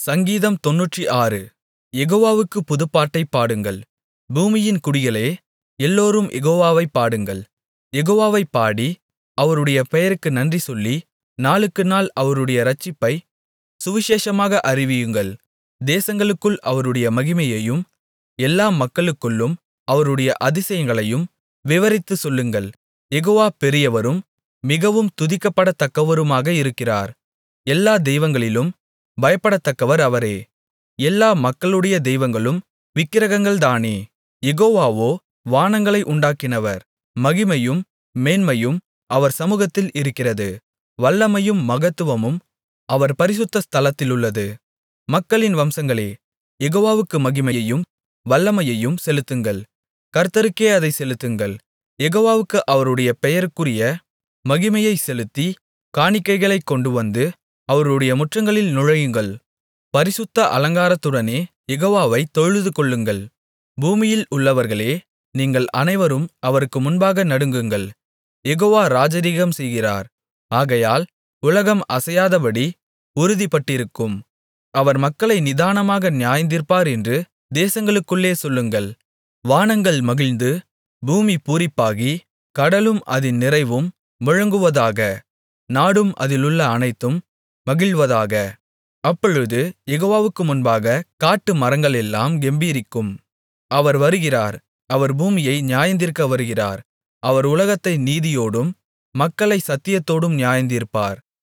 சங்கீதம் 96. யெகோவாவுக்குப் புதுப்பாட்டைப் பாடுங்கள். பூமியின் குடிகளே, எல்லோரும் யெகோவாவைப் பாடுங்கள். யெகோவாவைப் பாடி அவருடைய பெயருக்கு நன்றி சொல்லி நாளுக்குநாள் அவருடைய இரட்சிப்பைச் சுவிசேஷமாக அறிவியுங்கள். தேசங்களுக்குள் அவருடைய மகிமையையும் எல்லா மக்களுக்குள்ளும் அவருடைய அதிசயங்களையும் விவரித்துச் சொல்லுங்கள். யெகோவா பெரியவரும் மிகவும் துதிக்கப்படத்தக்கவருமாக இருக்கிறார். எல்லா தெய்வங்களிலும் பயப்படத்தக்கவர் அவரே. எல்லா மக்களுடைய தெய்வங்களும் விக்கிரகங்கள்தானே. யெகோவாவோ வானங்களை உண்டாக்கினவர். மகிமையும் மேன்மையும் அவர் சமுகத்தில் இருக்கிறது. வல்லமையும் மகத்துவமும் அவர் பரிசுத்த ஸ்தலத்திலுள்ளது. மக்களின் வம்சங்களே, யெகோவாவுக்கு மகிமையையும் வல்லமையையும் செலுத்துங்கள். கர்த்தருக்கே அதைச் செலுத்துங்கள். யெகோவாவுக்கு அவருடைய பெயருக்குரிய மகிமையைச் செலுத்தி காணிக்கைகளைக் கொண்டுவந்து அவருடைய முற்றங்களில் நுழையுங்கள். பரிசுத்த அலங்காரத்துடனே யெகோவாவைத் தொழுதுகொள்ளுங்கள். பூமியில் உள்ளவர்களே, நீங்கள் அனைவரும் அவருக்கு முன்பாக நடுங்குங்கள். யெகோவா ராஜரிகம் செய்கிறார். ஆகையால் உலகம் அசையாதபடி உறுதிப்பட்டிருக்கும். அவர் மக்களை நிதானமாக நியாயந்தீர்ப்பார் என்று தேசங்களுக்குள்ளே சொல்லுங்கள். வானங்கள் மகிழ்ந்து பூமி பூரிப்பாகி கடலும் அதின் நிறைவும் முழங்குவதாக. நாடும் அதிலுள்ள அனைத்தும் மகிழ்வதாக. அப்பொழுது யெகோவாவுக்கு முன்பாக காட்டு மரங்களெல்லாம் கெம்பீரிக்கும். அவர் வருகிறார். அவர் பூமியை நியாயந்தீர்க்க வருகிறார். அவர் உலகத்தை நீதியோடும் மக்களைச் சத்தியத்தோடும் நியாயந்தீர்ப்பார்.